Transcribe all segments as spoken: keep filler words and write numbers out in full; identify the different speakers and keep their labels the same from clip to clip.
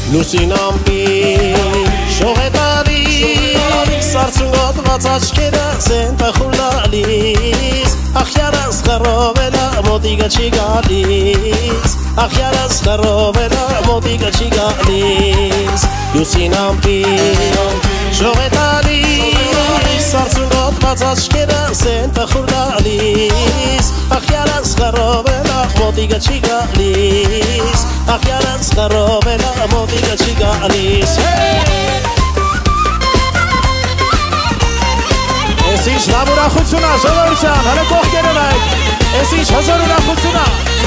Speaker 1: Լուսինամբի շողետալի Սարցունգոտված աչքերը սենտա խուլալիս Ախյարս խարովելա մոտիգա չի գալիս Ախյարս խարովելա մոտիգա չի գալիս Լուսինամբի շողետալի Սարցունգոտված աչքերը սենտա խուլալիս Ախյարս խարովելա մոտիգա չի գալիս Ախյարս խարովելա մոտիգա չի գալիս Ես ինչ լավ ուրախություն է ժողովրդյան, հələ կողքերով եք, ես ինչ հզոր ուրախություն է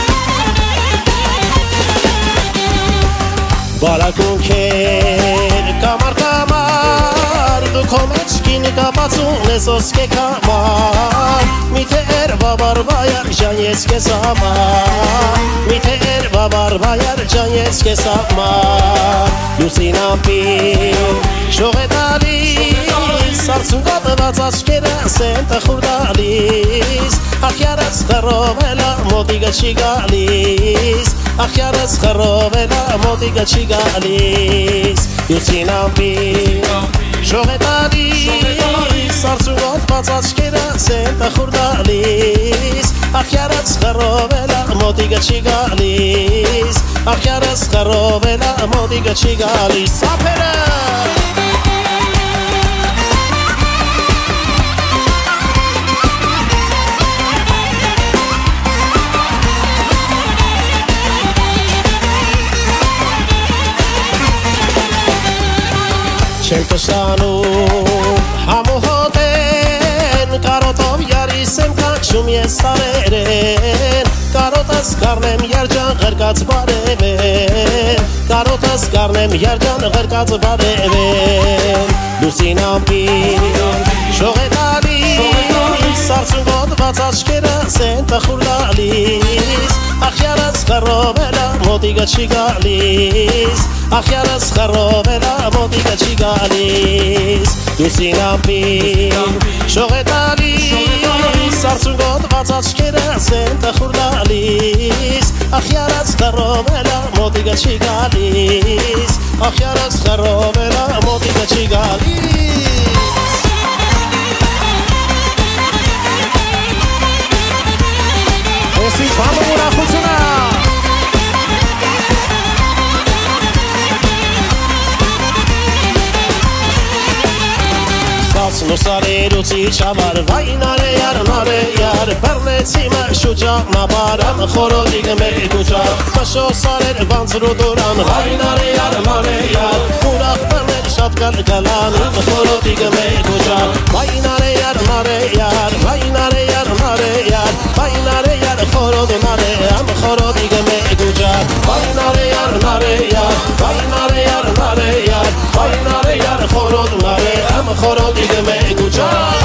Speaker 1: Բարակունքեր կամար կամար, դու քո մեջքին կապացուն ես ոսկե կամար Միթե երվա բարվայար ջան ես կեզ համար Միթե երվա բարվայար ջան ես կեզ համար Լուսինամբի շողետալի Սարցունգոտված աչքերը սենտա խուլալիս Ախյարս խարովելա մոտիգա չի գալիս Ախյարս խարովելա մոտիգա չի գալիս Լուսինամբի շողետալիս Սարցունգոտված աչքերը սենտա խուլալիս Ախյարս խարովելա մոտիգա չի գալիս Ախյարս խարովելա մոտիգա չի գալիս Սափերը Չեմ տշանում համոհոտեն Կարոտով յարիս եմ կանչում ես տարերեն Կարոտս կարնեմ երջան ғրկած բարևեն Կարոտս կարնեմ երջան ғրկած բարևեն Լուսինամբի շողետալի Սարցունգոտված աչքերը սենտա խուլալիս Ախյարս խարովելա մոտիգա չի գալիս Ախյարս խարովելա մոտիգա չի գալիս Լուսինամբի շողետալի Սարցունգոտված աչքերը սենտա խուլալիս Ախյարս խարովելա մոտիգա չի գալիս Ախյարս խարովելա մոտիգա չի գալիս Ես ինչ համը ուրախություն է Նուսարերուցի չավար վայնար է յար նար է յար Բեռնեցի մը շուճանաբարան խորոդի գմեր գուճար Մշոսար էր վանցրու դուրան վայնար է յար նար է յար Ուրախ բեռներ շատ կան գալանին խորոդի գմեր գուճար Վայնար է յար նար է յար Վայնար է յար նար է յար Վայնար է յար խորոդ նար է ամ խորոդի գմեր գուճար Վայնար է յար նար է յար Վայնար է յար նար է յար Վայնար է յար խորոդ նար է ամ խորոդի գմեր գուճար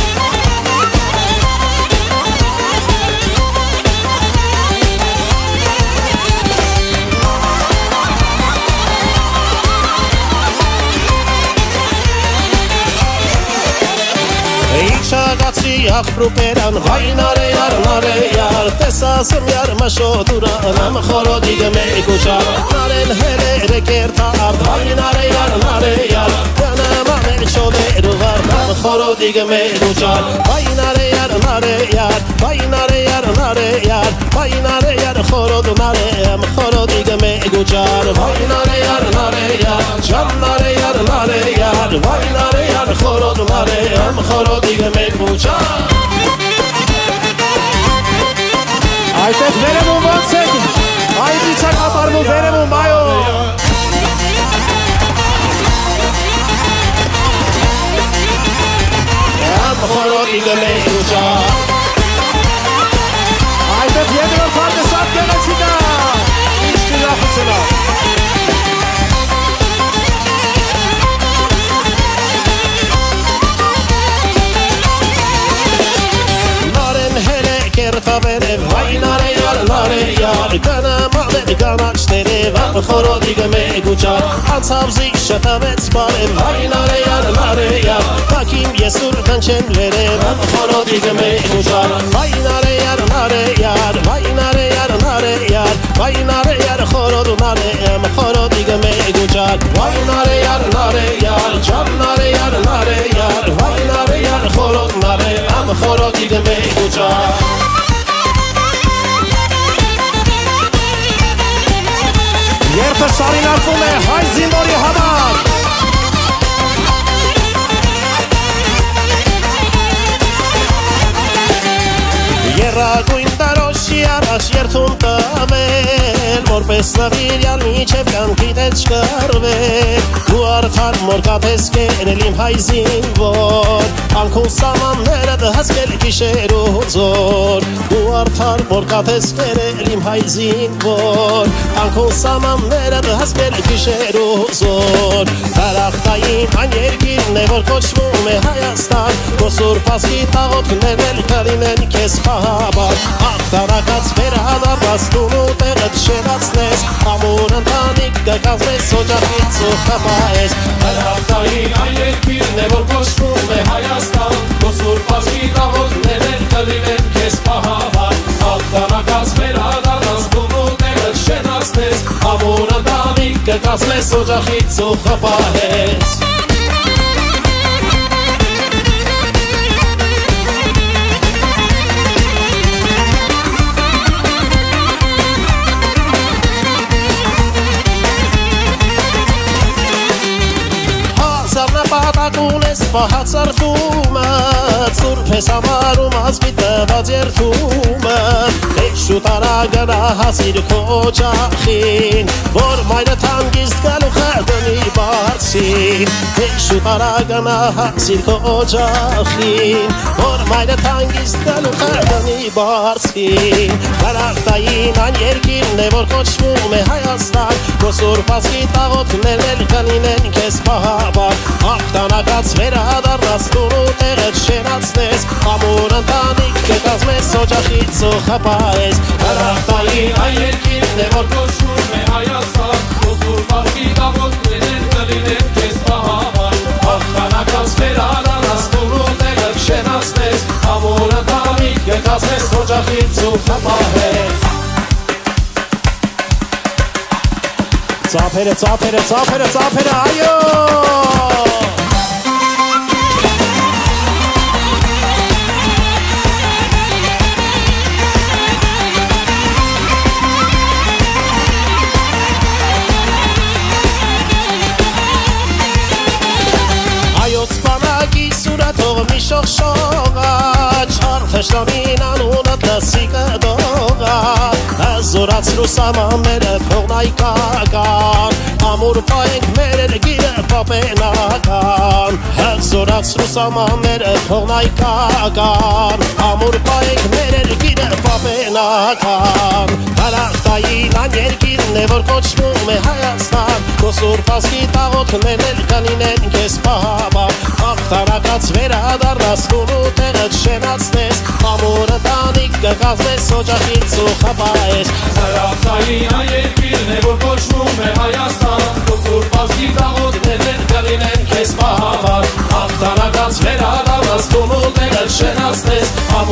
Speaker 1: Շագացի աղբրու պերան վայնար է յար նար է յար Տեսասմ յար մշոտուրան ամ խորոդի գմեր գուճար Նարեն հերերը կերտար վայնար է յար նար է յար Յանամ ամեն շոդեր ուղար ամ խորոդի գմեր գուճար Վայնար է յար նար է յար Վայնար է յար նար է յար Վայնար է յար խորոդ նար է ամ խորոդի գմեր գուճար Վայնար է յար նար է յար Ջաննար է յար նար է յար Վայնար է յար խորոդ նար է ամ խորոդի գմեր գուճար Այդտեղ վերևում ոնց եք Այդ իչա կապարվում վերևում այո Ամ խորոդի գմեր գուճար Այդտեղ երկրորդ հարկը շատ գեղեցիկ է Ինչ ուրախություն է Կերտավերև վայնար է յար նար է յար Գնամալեր գանաչներև ամ խորոդի գմեր գուճար Անցավ զիկ շտավեց բարև վայնար է յար նար է յար Թակիմ ես ուր տնչեն վերև ամ խորոդի գմեր գուճար Վայնար է յար նար է յար Վայնար է յար նար է յար Վայնար է յար խորոդ նար է ամ խորոդի գմեր գուճար խորոդիգ մեկ ու ճար Երբը շարինակվում է հայ զինվորի համար Երագույն տարոշի առաջ երթում տվել Որպես նվիրյալ միջև կյանքիդ հետ չկրվել Դու արդար մորկաթես կերել իմ հայ զինվոր Անքուն սամանները դհասկել գիշեր ու ձոր Դու արդար մորկաթես կերել իմ հայ զինվոր Անքուն սամանները դհասկել գիշեր ու ձոր Տարախտային այն երկիրն է որ կոչվում է Հայաստան Քո սուրբ ազգի տաղոթքներն կլինեն քեզ խաբար Աղտարակած վերադարձ տուն ու տեղը չշեղացնես Ամուր ընտանիք կկազմես օջախից ու խմայես Հրախտային այն երկիրն է որ կոչվում է Հայաստան Քո սուրբ ազգի տաղոթքներն կլինեն քեզ խաբար Աղտարակած վերադարձ տուն ու տեղը չշեղացնես Ամուր ընտանիք կկազմես օջախից ու խմայես Պատակուն ես պահացարդումը Ծուրբ ես ամարում ազգի տված երդումը Եկ շուտ արագնա հասիր քո օջախին Որ մայրը թանգիստ գալու խեղդնի բարձին Եկ շուտ արագնա հասիր քո օջախին Որ մայրը թանգիստ գալու խեղդնի բարձին Կարախտային այն երկիրն է որ կոչվում է Հայաստան Քո սուրբ ազգի տաղոթքներն կլինեն քեզ պահաբար Աղտանակած վերադարձ տուն ու տեղը չշենացնես Ամուր ընտանիք կկազմես օջախից ու խպայես Հրախտային այն երկիրն է որ կոչվում է Հայաստան Քո սուրբ ազգի տաղոթքներն կլինեն քեզ պահաբար Աղտանակած վերադարձ տուն ու տեղը չշենացնես Ամուր ընտանիք կկազմես օջախից ու խպայես Ծափերը, ծափերը, ծափերը, ծափերը, այո Թող մի շողշողա Չար թշնամին անունդ լսի կդողա Զորացրու սամանները փողնայկական Ամուր պայենք մեր գիրը պապենական Զորացրու սամանները փողնայկական Ամուր պայենք մեր գիրը պապենական Հրախտային այն երկիրն է որ կոչվում է Հայաստան Քո սուրբ ազգի տաղոթքներն կլինեն քեզ պահաբար Աղտարակած վերադարձ տուն ու տեղը չշենացնես Ամուր ընտանիք կկազմես օջախից ու խպայես Հրախտային այն երկիրն է որ կոչվում է Հայաստան Քո սուրբ ազգի տաղոթքներն կլինեն քեզ պահաբար Աղտարակած վերադարձ տուն ու տեղը չշենացնես